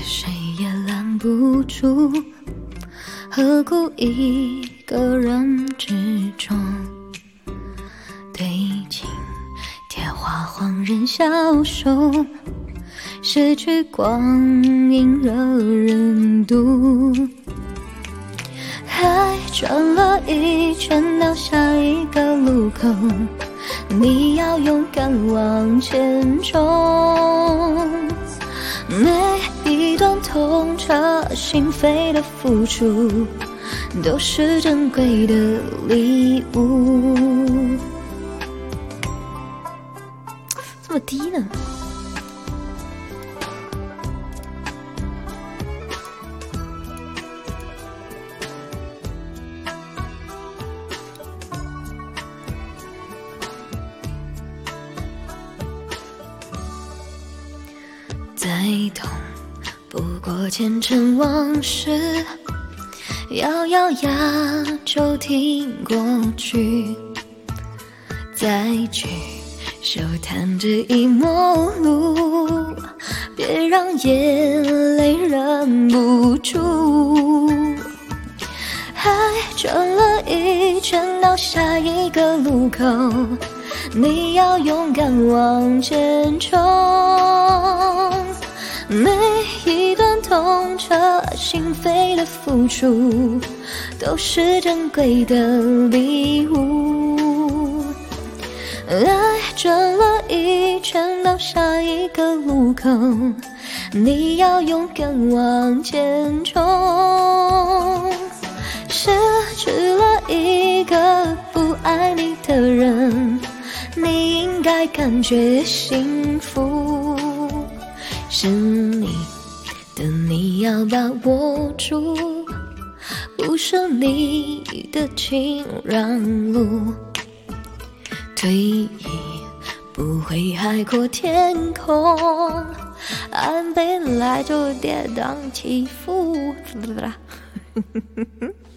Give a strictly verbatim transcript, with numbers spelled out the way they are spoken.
谁也拦不住，何故一个人执着？对镜贴花黄人消瘦，失去光阴惹人妒。还转了一圈到下一个路口，你要勇敢往前冲。每一段痛彻心扉的付出，都是珍贵的礼物。这么低呢？再痛不过前尘往事，咬咬牙就挺过去。再举手弹这一陌路，别让眼泪忍不住。还转了一圈到下一个路口，你要勇敢往前冲。每一段痛彻心扉的付出，都是珍贵的礼物。爱转了一圈到下一个路口，你要勇敢往前冲。失去了一个不爱你的人，你应该感觉幸福。是你的你要把握住，不是你的请让路。退役不会海阔天空，岸本来就跌宕起伏。